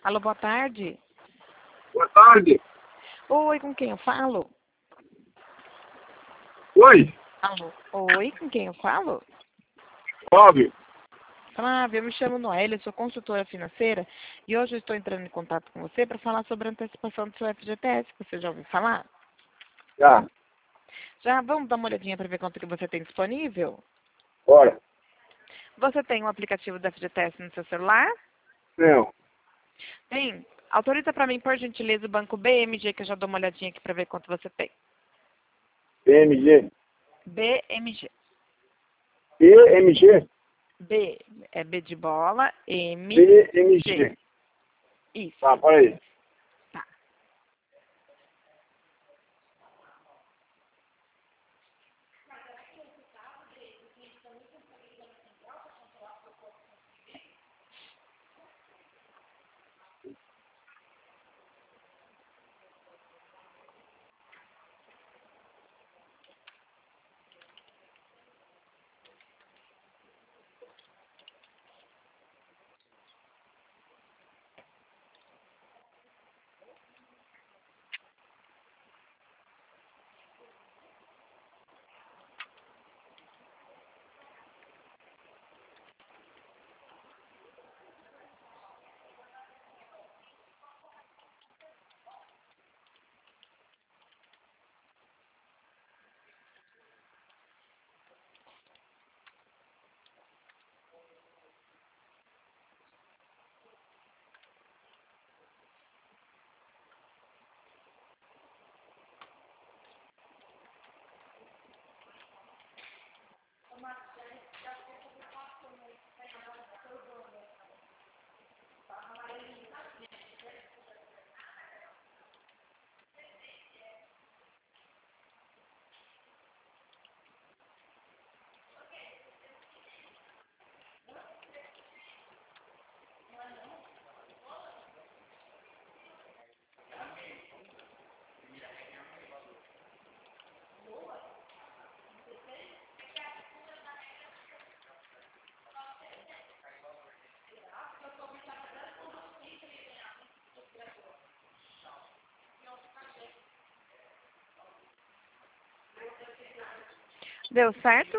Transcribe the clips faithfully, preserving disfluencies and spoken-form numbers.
Alô, boa tarde. Boa tarde. Oi, com quem eu falo? Oi, Alô. Oi, com quem eu falo? Flávio. Flávia, eu me chamo Noélia, sou consultora financeira e hoje eu estou entrando em contato com você para falar sobre a antecipação do seu F G T S. Você já ouviu falar? Já, Já vamos dar uma olhadinha para ver quanto que você tem disponível? bora. Você tem um aplicativo do F G T S no seu celular? Não, Tem. Autoriza para mim, por gentileza, o banco B M G, que eu já dou uma olhadinha aqui para ver quanto você tem. P M G. B M G. P M G? B é B de bola, M P M G. Isso. Tá, para aí. Tá. Deu certo?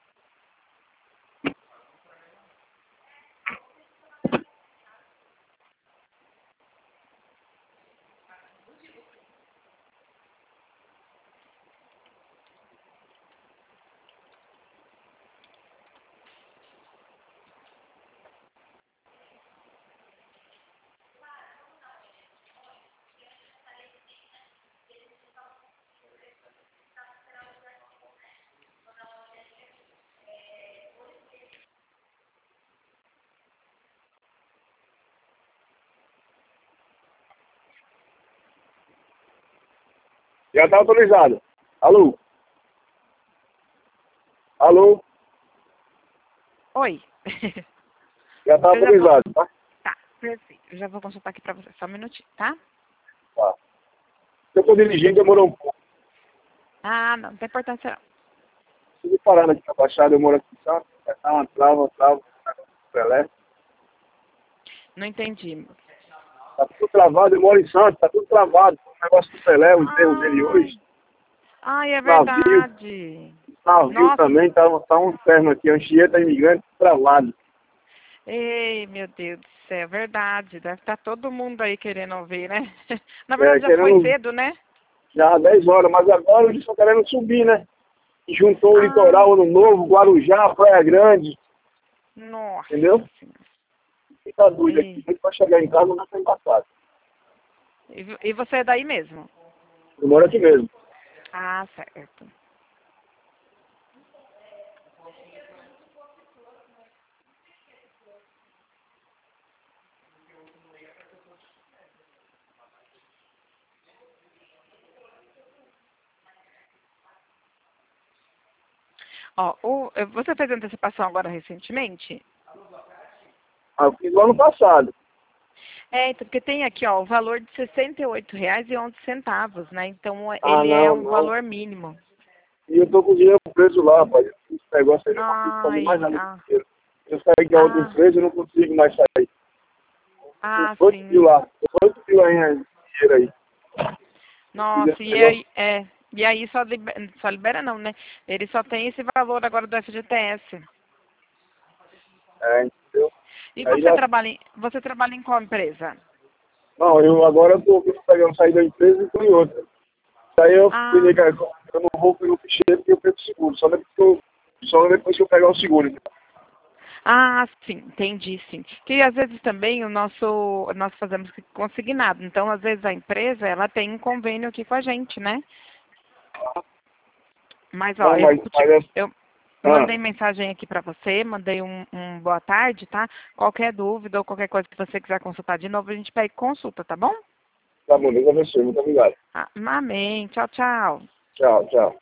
Já tá autorizado. Alô? Alô? Oi. Já tá Eu já vou... autorizado, tá? Tá, perfeito. Eu já vou consultar aqui para você. Só um minutinho, tá? Tá. Eu tô dirigindo, demorou um pouco. Ah, não, não tem importância não. Tive parando aqui na Baixada, eu moro aqui em Santos. Tá uma trava, trava, Pelé. Não entendi. Tá tudo travado, eu moro em Santos, tá tudo travado. O negócio do Pelé, o enterro dele hoje. Ai, é Navio, verdade. navio Nossa. também, tá, tá um inferno aqui, Anchieta imigrante travado. Ei, meu Deus do céu, verdade. Deve estar todo mundo aí querendo ouvir, né? Na É, verdade já foi querendo, cedo, né? já há dez horas, mas agora eles estão querendo subir, né? E juntou o Ah, litoral, Ano Novo, Guarujá, Praia Grande, nossa entendeu? senhora. E tá doido Ei. aqui, pra chegar em casa não tá embaçado. E, vo- e você é daí mesmo? Eu moro aqui mesmo. Ah, certo. Ó, o, eh, você fez antecipação agora recentemente? Ah, eu fiz no ano passado. É, então, porque tem aqui, ó, o valor de sessenta e oito reais e onze centavos, né? Então, Ah, ele é não, um não. valor mínimo. E eu tô com o dinheiro preso lá, rapaz. Esse negócio aí eu não consigo fazer mais Ai, nada com ah, dinheiro. Eu saí de outra ah, empresa e não consigo mais sair. Ah, Oito sim. mil lá. Oito mil aí, em dinheiro aí. Nossa, e aí, é, e aí só, libera, só libera não, né? Ele só tem esse valor agora do F G T S. É, entendeu? E Aí você já... trabalha em, você trabalha em qual empresa? Não, eu agora estou pegando sair da empresa e estou em outra. Aí eu Ah, falei, cara, eu não vou pegar o ficheiro porque eu perco o seguro. Só depois que eu, só depois que eu pegar o seguro. Então. ah, sim, entendi, sim. Que às vezes também o nosso, nós fazemos consignado. Então, às vezes a empresa, ela tem um convênio aqui com a gente, né? Mas, ó, Não, eu, mas, mas é... eu Ah, mandei mensagem aqui para você, mandei um, um boa tarde, tá? Qualquer dúvida ou qualquer coisa que você quiser consultar de novo, a gente pede consulta, tá bom? tá bom, Deus abençoe. Muito obrigado. Ah, amém. Tchau, tchau. Tchau, tchau.